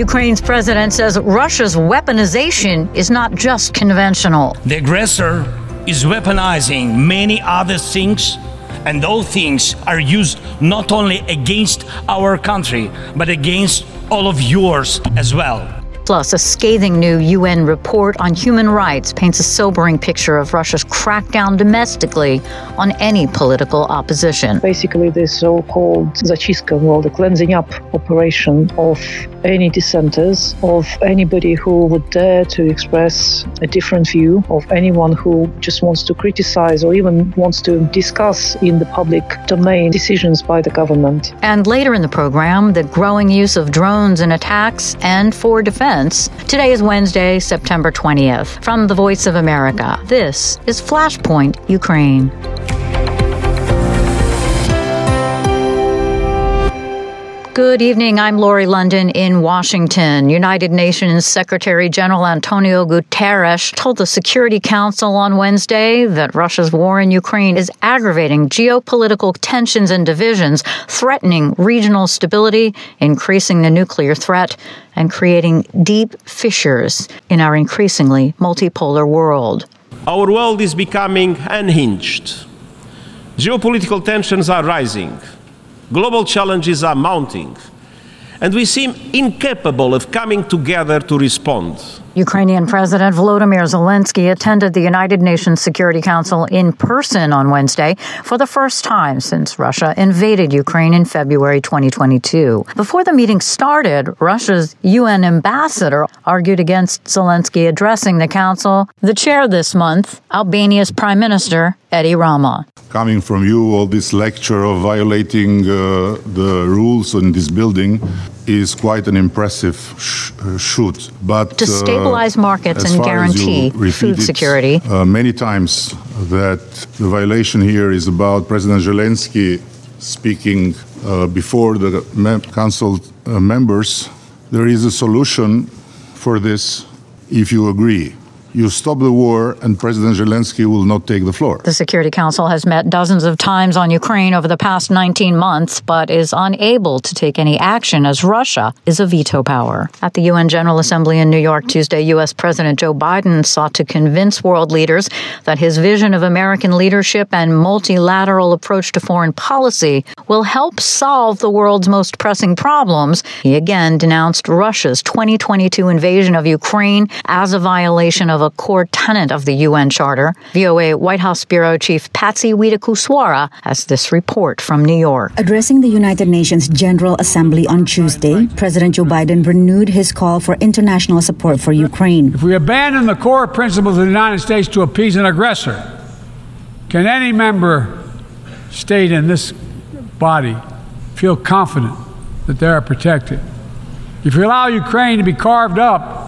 Ukraine's president says Russia's weaponization is not just conventional. The aggressor is weaponizing many other things, and those things are used not only against our country, but against all of yours as well. Plus, a scathing new UN report on human rights paints a sobering picture of Russia's crackdown domestically on any political opposition. Basically, this so-called Zachistка, well, the cleansing up operation of any dissenters, of anybody who would dare to express a different view, of anyone who just wants to criticize or even wants to discuss in the public domain decisions by the government. And later in the program, the growing use of drones in attacks and for defense. Today is Wednesday, September 20th. From the Voice of America, this is Flashpoint Ukraine. Good evening. I'm Lori London in Washington. United Nations Secretary General Antonio Guterres told the Security Council on Wednesday that Russia's war in Ukraine is aggravating geopolitical tensions and divisions, threatening regional stability, increasing the nuclear threat, and creating deep fissures in our increasingly multipolar world. Our world is becoming unhinged. Geopolitical tensions are rising. Global challenges are mounting, and we seem incapable of coming together to respond. Ukrainian President Volodymyr Zelensky attended the United Nations Security Council in person on Wednesday for the first time since Russia invaded Ukraine in February 2022. Before the meeting started, Russia's UN ambassador argued against Zelensky addressing the council. The chair this month, Albania's Prime Minister Edi Rama. Coming from you, all this lecture of violating the rules in this building is quite an impressive shoot. But to stabilize markets and guarantee food security. Many times that the violation here is about President Zelensky speaking before the council members. There is a solution for this if you agree. You stop the war and President Zelensky will not take the floor. The Security Council has met dozens of times on Ukraine over the past 19 months, but is unable to take any action as Russia is a veto power. At the UN General Assembly in New York Tuesday, U.S. President Joe Biden sought to convince world leaders that his vision of American leadership and multilateral approach to foreign policy will help solve the world's most pressing problems. He again denounced Russia's 2022 invasion of Ukraine as a violation of a core tenet of the UN Charter. VOA White House Bureau Chief Patsy Widakuswara has this report from New York. Addressing the United Nations General Assembly on Tuesday, President Joe Biden renewed his call for international support for Ukraine. If we abandon the core principles of the United States to appease an aggressor, can any member state in this body feel confident that they are protected? If we allow Ukraine to be carved up,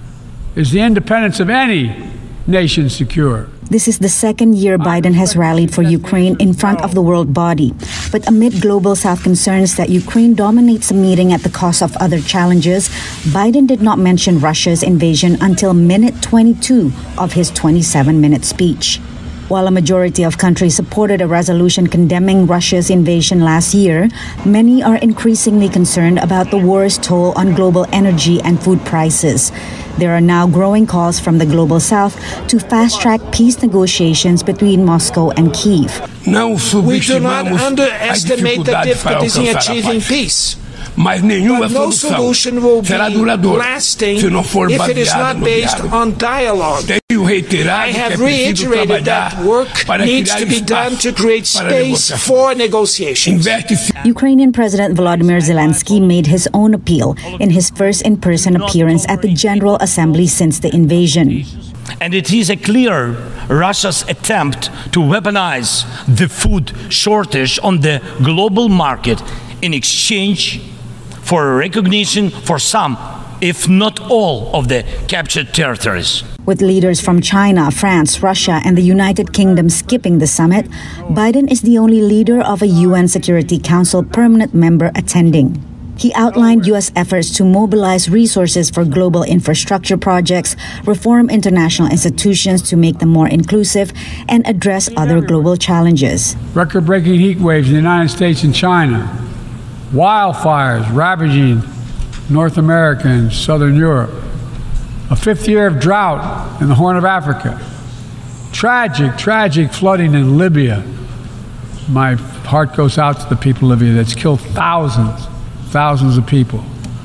is the independence of any nation secure? This is the second year Biden has rallied for Ukraine in front of the world body. But amid global South concerns that Ukraine dominates the meeting at the cost of other challenges, Biden did not mention Russia's invasion until minute 22 of his 27-minute speech. While a majority of countries supported a resolution condemning Russia's invasion last year, many are increasingly concerned about the war's toll on global energy and food prices. There are now growing calls from the global south to fast-track peace negotiations between Moscow and Kyiv. We do not underestimate the difficulties in achieving peace. But no solution will be lasting if it is not based on dialogue. I have reiterated that work needs to be done to create space for negotiations. Ukrainian President Volodymyr Zelensky made his own appeal in his first in-person appearance at the General Assembly since the invasion. And it is a clear Russia's attempt to weaponize the food shortage on the global market in exchange for recognition for some, if not all, of the captured territories. With leaders from China, France, Russia, and the United Kingdom skipping the summit, Biden is the only leader of a UN Security Council permanent member attending. He outlined U.S. efforts to mobilize resources for global infrastructure projects, reform international institutions to make them more inclusive, and address other global challenges. Record-breaking heat waves in the United States and China, wildfires ravaging North America and Southern Europe. A fifth year of drought in the Horn of Africa. Tragic flooding in Libya. My heart goes out to the people of Libya. That's killed thousands of people.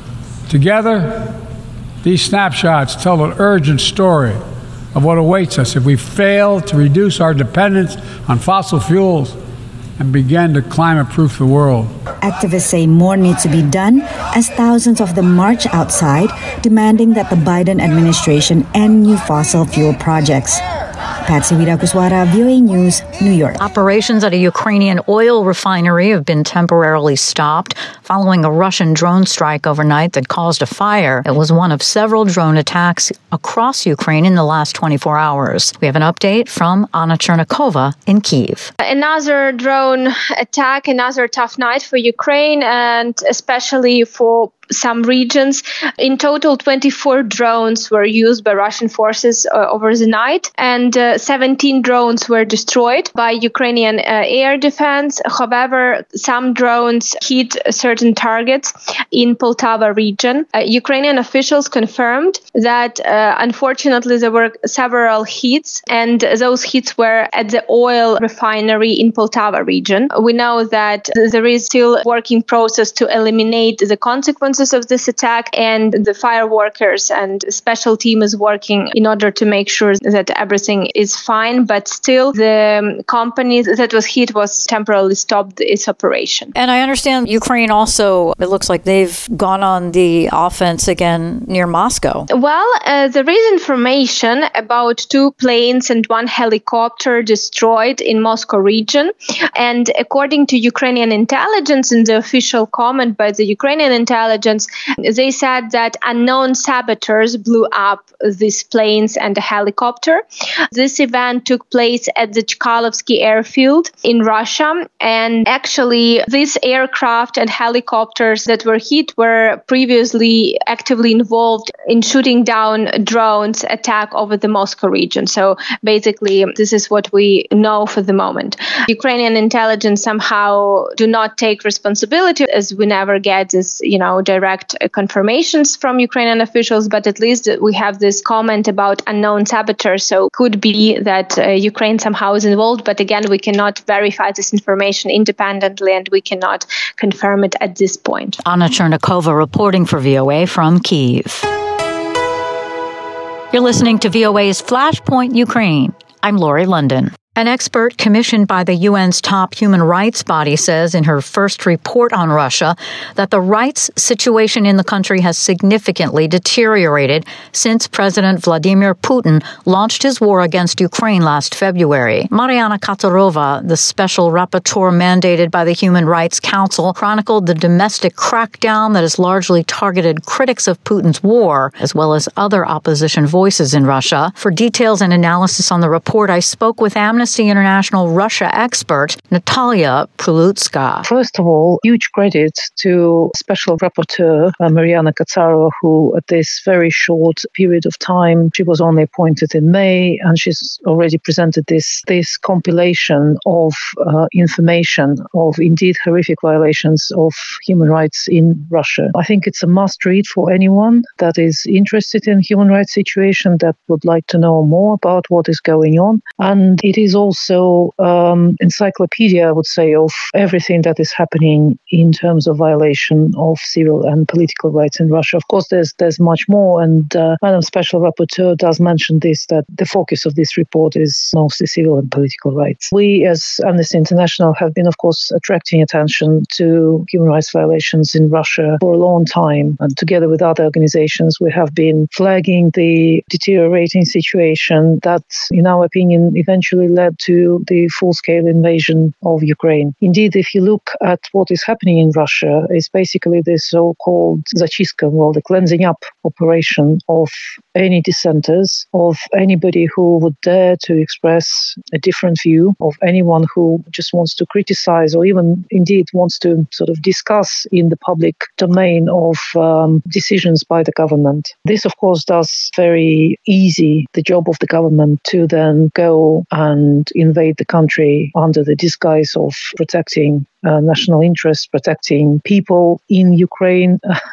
Together, these snapshots tell an urgent story of what awaits us if we fail to reduce our dependence on fossil fuels and begin to climate-proof the world. Activists say more needs to be done as thousands of them march outside, demanding that the Biden administration end new fossil fuel projects. Patsy Widakuswara, VOA News, New York. Operations at a Ukrainian oil refinery have been temporarily stopped following a Russian drone strike overnight that caused a fire. It was one of several drone attacks across Ukraine in the last 24 hours. We have an update from Anna Chernikova in Kyiv. Another drone attack, another tough night for Ukraine, and especially for some regions. In total, 24 drones were used by Russian forces over the night, and 17 drones were destroyed by Ukrainian air defense. However, some drones hit certain targets in Poltava region. Ukrainian officials confirmed that unfortunately there were several hits, and those hits were at the oil refinery in Poltava region. We know that there is still a working process to eliminate the consequences of this attack, and the fire workers and special team is working in order to make sure that everything is fine, but still the company that was hit was temporarily stopped its operation. And I understand Ukraine also, it looks like they've gone on the offense again near Moscow. Well, there is information about 2 planes and 1 helicopter destroyed in Moscow region, and according to Ukrainian intelligence, in the official comment by the Ukrainian intelligence, they said that unknown saboteurs blew up these planes and a helicopter. This event took place at the Chkalovsky airfield in Russia, and actually these aircraft and helicopters that were hit were previously actively involved in shooting down drones attack over the Moscow region. So basically, this is what we know for the moment. Ukrainian intelligence somehow do not take responsibility, as we never get this, direct confirmations from Ukrainian officials, but at least we have this comment about unknown saboteurs. So could be that Ukraine somehow is involved, but again, we cannot verify this information independently, and we cannot confirm it at this point. Anna Chernikova reporting for VOA from Kyiv. You're listening to VOA's Flashpoint Ukraine. I'm Lori London. An expert commissioned by the UN's top human rights body says in her first report on Russia that the rights situation in the country has significantly deteriorated since President Vladimir Putin launched his war against Ukraine last February. Mariana Katsarova, the special rapporteur mandated by the Human Rights Council, chronicled the domestic crackdown that has largely targeted critics of Putin's war, as well as other opposition voices in Russia. For details and analysis on the report, I spoke with Amnesty International Russia expert Natalia Prulutska. First of all, huge credit to Special Rapporteur Mariana Katsarova, who at this very short period of time, she was only appointed in May, and she's already presented this compilation of information of indeed horrific violations of human rights in Russia. I think it's a must read for anyone that is interested in human rights situation, that would like to know more about what is going on. And it is also encyclopedia, I would say, of everything that is happening in terms of violation of civil and political rights in Russia. Of course, there's much more, and Madam Special Rapporteur does mention this, that the focus of this report is mostly civil and political rights. We, as Amnesty International, have been, of course, attracting attention to human rights violations in Russia for a long time, and together with other organizations, we have been flagging the deteriorating situation that, in our opinion, eventually led to the full-scale invasion of Ukraine. Indeed, if you look at what is happening in Russia, it's basically the so-called Zachistska, the cleansing up operation of any dissenters, of anybody who would dare to express a different view, of anyone who just wants to criticize or even indeed wants to sort of discuss in the public domain of decisions by the government. This, of course, does very easy the job of the government to then go and invade the country under the disguise of protecting national interests, protecting people in Ukraine.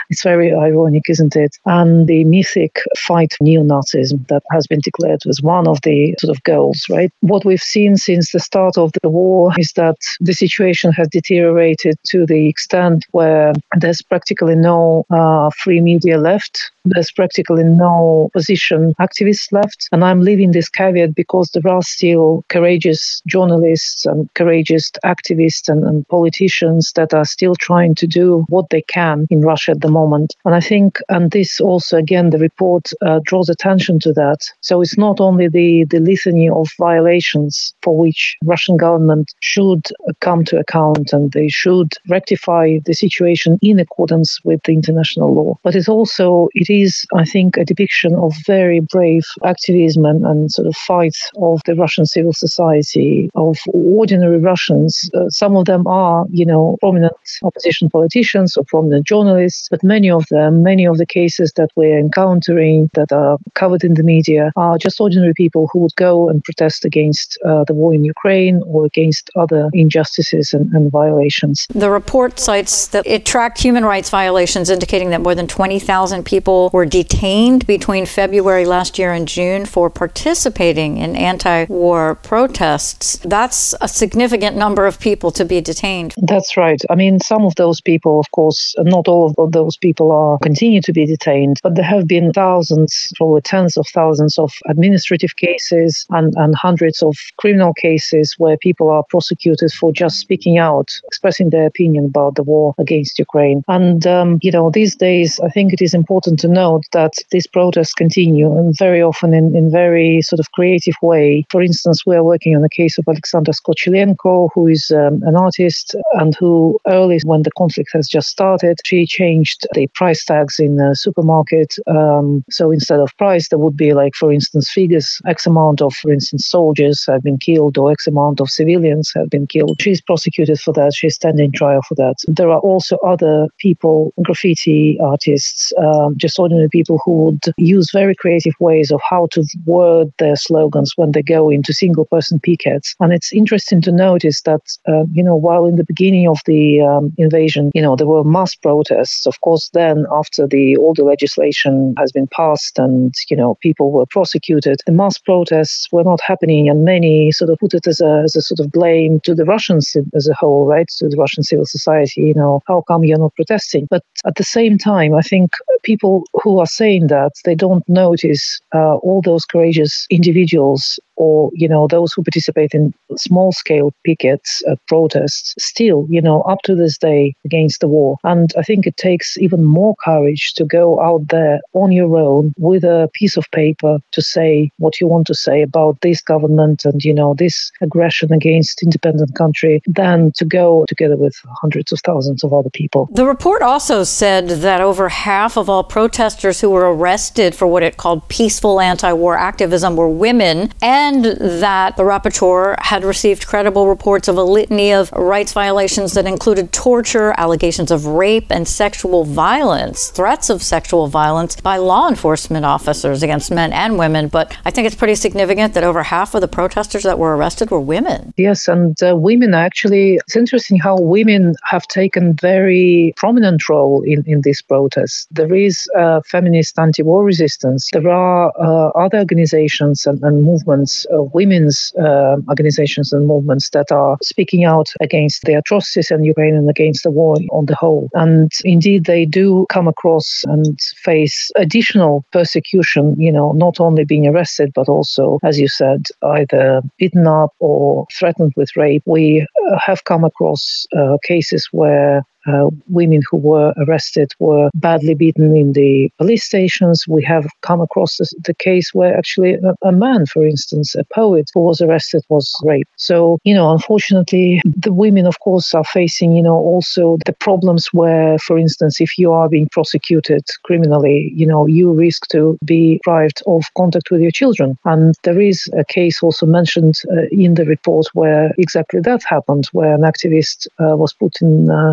It's very ironic, isn't it? And the mythic fight neo-Nazism that has been declared as one of the sort of goals, right? What we've seen since the start of the war is that the situation has deteriorated to the extent where there's practically no free media left. There's practically no opposition activists left. And I'm leaving this caveat because there are still courageous journalists and courageous activists and politicians that are still trying to do what they can in Russia at the moment. And I think, and this also, again, the report draws attention to that. So it's not only the litany of violations for which Russian government should come to account and they should rectify the situation in accordance with the international law, but it is, I think, a depiction of very brave activism and sort of fights of the Russian civil society, of ordinary Russians. Some of them are, prominent opposition politicians or prominent journalists, but many of the cases that we're encountering that are covered in the media are just ordinary people who would go and protest against the war in Ukraine or against other injustices and violations. The report cites that it tracked human rights violations, indicating that more than 20,000 people were detained between February last year and June for participating in anti-war protests. That's a significant number of people to be detained. That's right. I mean, some of those people, of course, not all of those people continue to be detained, but there have been thousands, probably tens of thousands of administrative cases and hundreds of criminal cases where people are prosecuted for just speaking out, expressing their opinion about the war against Ukraine. And, these days, I think it is important to note that these protests continue, and very often in very sort of creative way. For instance, we are working on the case of Alexandra Skochilenko, who is an artist and who early when the conflict has just started, she changed the price tags in the supermarket. So instead of price, there would be like, for instance, figures, X amount of, for instance, soldiers have been killed or X amount of civilians have been killed. She's prosecuted for that. She's standing trial for that. There are also other people, graffiti artists, just ordinary people who would use very creative ways of how to word their slogans when they go into single-person pickets. And it's interesting to notice that, while in the beginning of the invasion, there were mass protests. Of course, then after all the legislation has been passed and, people were prosecuted, the mass protests were not happening, and many sort of put it as a sort of blame to the Russians as a whole, right? To the Russian civil society, how come you're not protesting? But at the same time, I think people who are saying that, they don't notice all those courageous individuals or, those who participate in small-scale pickets, protests, still, up to this day against the war. And I think it takes even more courage to go out there on your own with a piece of paper to say what you want to say about this government and, this aggression against independent country than to go together with hundreds of thousands of other people. The report also said that over half of all protesters who were arrested for what it called peaceful anti-war activism were women, and that the rapporteur had received credible reports of a litany of rights violations that included torture, allegations of rape and sexual violence, threats of sexual violence by law enforcement officers against men and women. But I think it's pretty significant that over half of the protesters that were arrested were women. Yes, and women actually, it's interesting how women have taken very prominent role in these protests. There is feminist anti-war resistance. There are other organizations and movements, women's organizations and movements that are speaking out against the atrocities in Ukraine and against the war on the whole. And indeed, they do come across and face additional persecution, not only being arrested, but also, as you said, either beaten up or threatened with rape. We have come across cases where women who were arrested were badly beaten in the police stations. We have come across the case where actually a man, for instance, a poet who was arrested, was raped. So, unfortunately, the women, of course, are facing, also the problems where, for instance, if you are being prosecuted criminally, you risk to be deprived of contact with your children. And there is a case also mentioned in the report where exactly that happened, where an activist was put in pretrial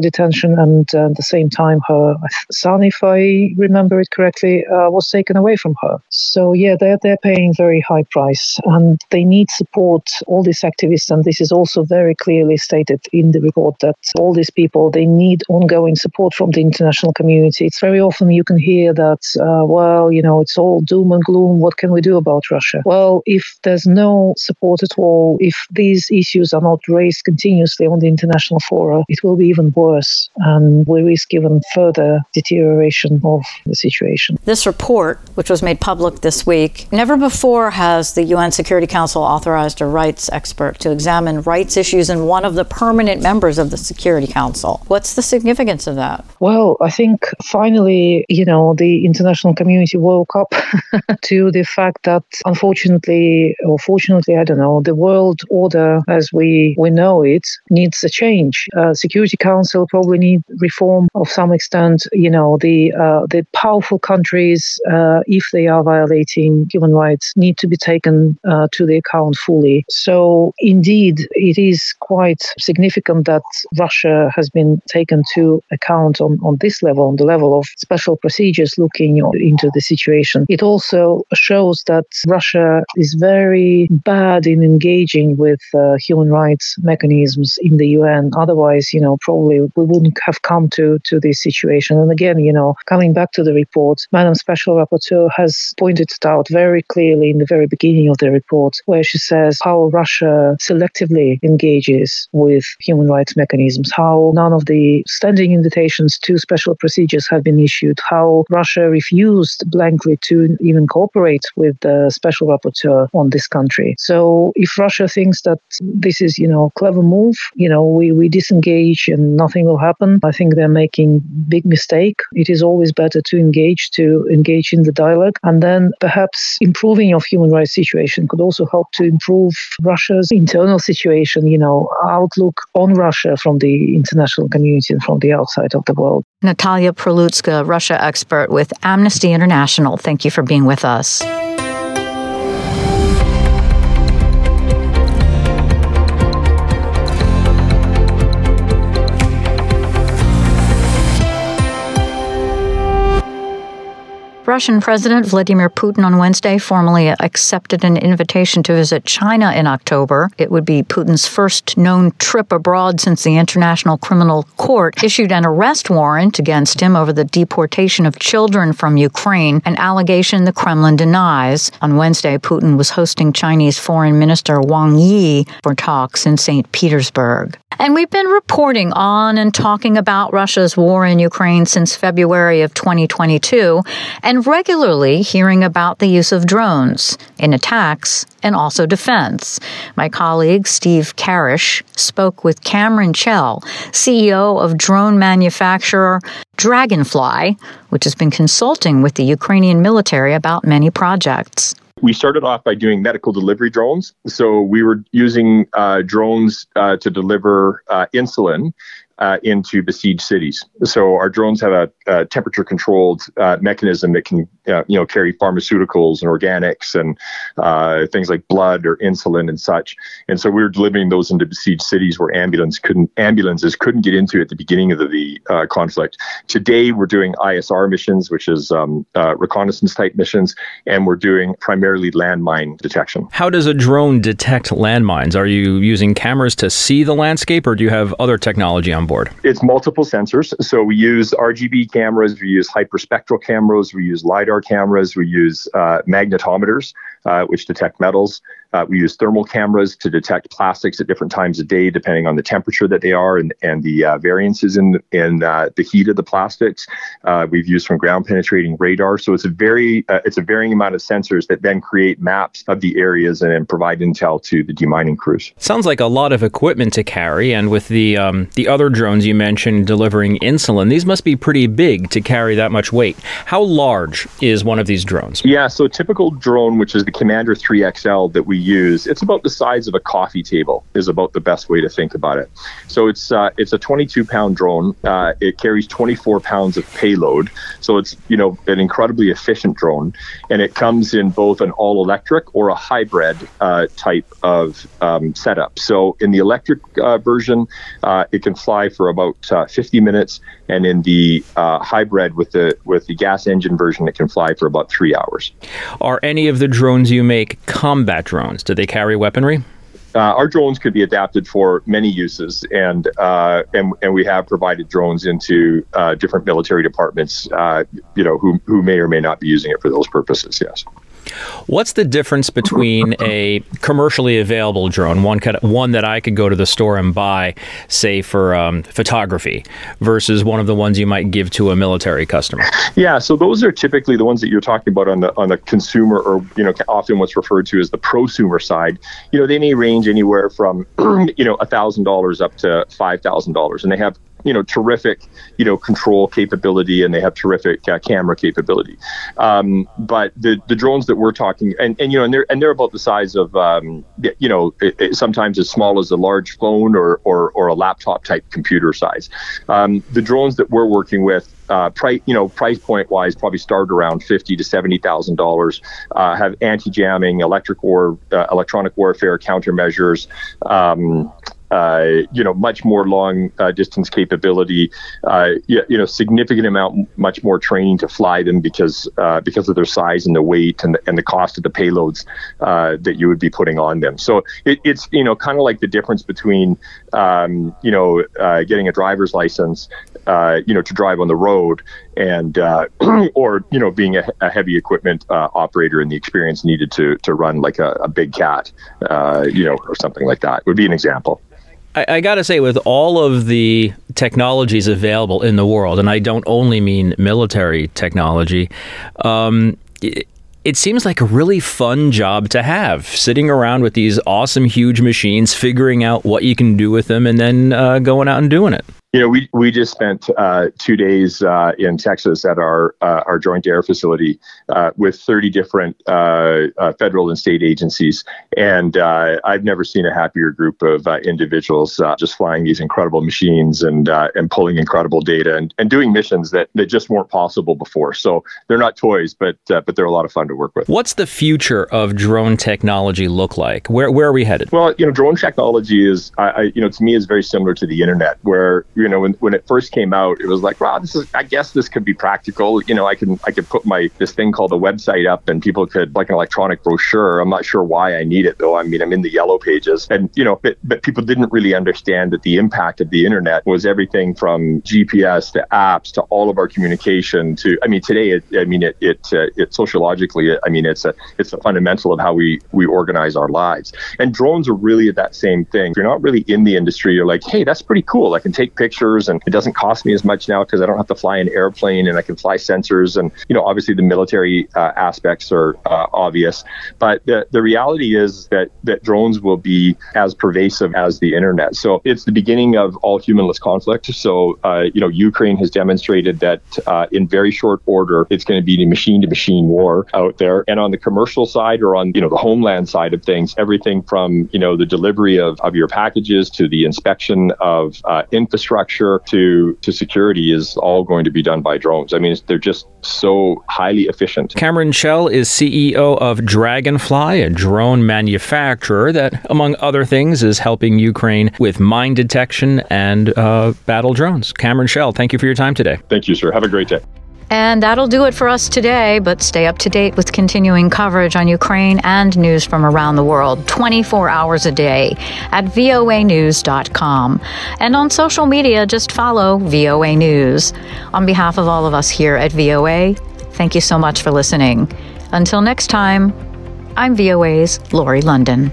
detention, and at the same time, her son, if I remember it correctly, was taken away from her. So yeah, they're paying very high price, and they need support. All these activists, and this is also very clearly stated in the report, that all these people, they need ongoing support from the international community. It's very often you can hear that, it's all doom and gloom. What can we do about Russia? Well, if there's no support at all, if these issues are not raised continuously on the international fora, it will be even worse, and we risk even further deterioration of the situation. This report, which was made public this week, never before has the UN Security Council authorized a rights expert to examine rights issues in one of the permanent members of the Security Council. What's the significance of that? Well, I think finally, the international community woke up to the fact that unfortunately, or fortunately, I don't know, the world order as we know it needs a change. Security Council probably need reform of some extent. The powerful countries, if they are violating human rights, need to be taken to the account fully. So indeed, it is quite significant that Russia has been taken to account on this level, on the level of special procedures looking into the situation. It also shows that Russia is very bad in engaging with human rights mechanisms in the UN. Otherwise, probably we wouldn't have come to this situation. And again, coming back to the report, Madam Special Rapporteur has pointed it out very clearly in the very beginning of the report, where she says how Russia selectively engages with human rights mechanisms, how none of the standing invitations to special procedures have been issued, how Russia refused blankly to even cooperate with the Special Rapporteur on this country. So if Russia thinks that this is, clever move, we disengage and nothing will happen, I think they're making big mistake. It is always better to engage in the dialogue, and then perhaps improving of human rights situation could also help to improve Russia's internal situation, outlook on Russia from the international community and from the outside of the world. Natalia Pralutska, Russia expert with Amnesty International. Thank you for being with us. Russian President Vladimir Putin on Wednesday formally accepted an invitation to visit China in October. It would be Putin's first known trip abroad since the International Criminal Court issued an arrest warrant against him over the deportation of children from Ukraine, an allegation the Kremlin denies. On Wednesday, Putin was hosting Chinese Foreign Minister Wang Yi for talks in St. Petersburg. And we've been reporting on and talking about Russia's war in Ukraine since February of 2022, and regularly hearing about the use of drones in attacks and also defense. My colleague Steve Karish spoke with Cameron Chell, CEO of drone manufacturer Dragonfly, which has been consulting with the Ukrainian military about many projects. We started off by doing medical delivery drones. So we were using drones to deliver insulin into besieged cities. So our drones have a temperature-controlled mechanism that can, carry pharmaceuticals and organics and things like blood or insulin and such. And so we were delivering those into besieged cities where ambulances couldn't get into at the beginning of the conflict. Today, we're doing ISR missions, which is reconnaissance-type missions, and we're doing primarily landmine detection. How does a drone detect landmines? Are you using cameras to see the landscape, or do you have other technology on board? It's multiple sensors. So we use RGB cameras, we use hyperspectral cameras, we use LiDAR cameras, we use magnetometers, which detect metals. We use thermal cameras to detect plastics at different times of day, depending on the temperature that they are and the variances in the heat of the plastics. We've used some ground penetrating radar. So it's a varying amount of sensors that then create maps of the areas and then provide intel to the demining crews. Sounds like a lot of equipment to carry. And with the other drones you mentioned delivering insulin, these must be pretty big to carry that much weight. How large is one of these drones? Yeah, so a typical drone, which is the Commander 3XL that we use, it's about the size of a coffee table is about the best way to think about it. So it's a 22-pound drone. It carries 24 pounds of payload. So it's, an incredibly efficient drone. And it comes in both an all-electric or a hybrid type of setup. So in the electric version, it can fly for about 50 minutes. And in the hybrid with the gas engine version, it can fly for about 3 hours. Are any of the drones you make combat drones? Do they carry weaponry? Our drones could be adapted for many uses, and we have provided drones into different military departments, who may or may not be using it for those purposes. Yes. What's the difference between a commercially available drone, one that I could go to the store and buy, say for photography, versus one of the ones you might give to a military customer? Yeah, so those are typically the ones that you're talking about on the consumer, or often what's referred to as the prosumer side. They may range anywhere from $1,000 up to $5,000, and they have terrific, control capability, and they have terrific camera capability. But the drones that we're talking, and they're about the size of, sometimes as small as a large phone or a laptop type computer size. The drones that we're working with, price point wise, probably start around $50,000 to $70,000. Have anti-jamming, electronic warfare countermeasures. Much more long distance capability, significant amount, much more training to fly them because of their size and the weight and the cost of the payloads that you would be putting on them. So it's kind of like the difference between getting a driver's license to drive on the road and or being a heavy equipment operator, and the experience needed to run like a big cat or something like that would be an example. I got to say, with all of the technologies available in the world, and I don't only mean military technology, it seems like a really fun job to have, sitting around with these awesome, huge machines, figuring out what you can do with them, and then going out and doing it. We just spent 2 days in Texas at our Joint Air Facility with 30 different federal and state agencies, and I've never seen a happier group of individuals just flying these incredible machines and pulling incredible data and doing missions that just weren't possible before. So they're not toys, but they're a lot of fun to work with. What's the future of drone technology look like? Where are we headed? Well, drone technology is, to me, is very similar to the internet, where when it first came out, it was like, wow, I guess this could be practical. I could put this thing called a website up, and people could, like an electronic brochure. I'm not sure why I need it, though. I mean, I'm in the yellow pages, and but people didn't really understand that the impact of the internet was everything from GPS to apps to all of our communication to. I mean, today, it sociologically, it's a fundamental of how we organize our lives. And drones are really that same thing. If you're not really in the industry, you're like, hey, that's pretty cool. I can take pictures, and it doesn't cost me as much now because I don't have to fly an airplane, and I can fly sensors. And obviously the military aspects are obvious, but the reality is that drones will be as pervasive as the internet. So it's the beginning of all humanless conflict. So Ukraine has demonstrated that in very short order, it's going to be a machine-to-machine war out there. And on the commercial side, or on the homeland side of things, everything from the delivery of your packages to the inspection of infrastructure to security is all going to be done by drones. I mean, they're just so highly efficient. Cameron Chell is CEO of Dragonfly, a drone manufacturer that, among other things, is helping Ukraine with mine detection and battle drones. Cameron Chell, thank you for your time today. Thank you, sir. Have a great day. And that'll do it for us today, but stay up to date with continuing coverage on Ukraine and news from around the world 24 hours a day at voanews.com. And on social media, just follow VOA News. On behalf of all of us here at VOA, thank you so much for listening. Until next time, I'm VOA's Lori London.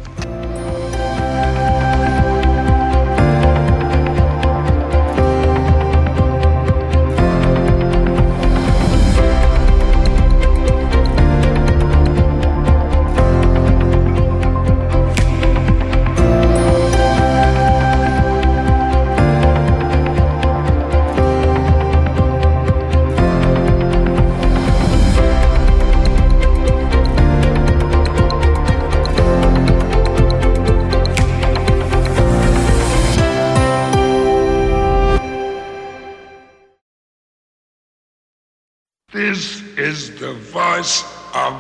This is the voice of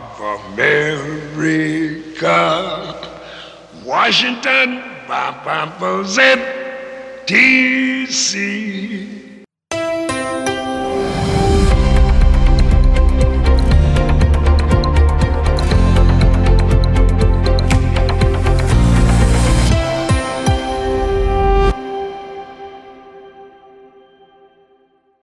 America. Washington, D.C.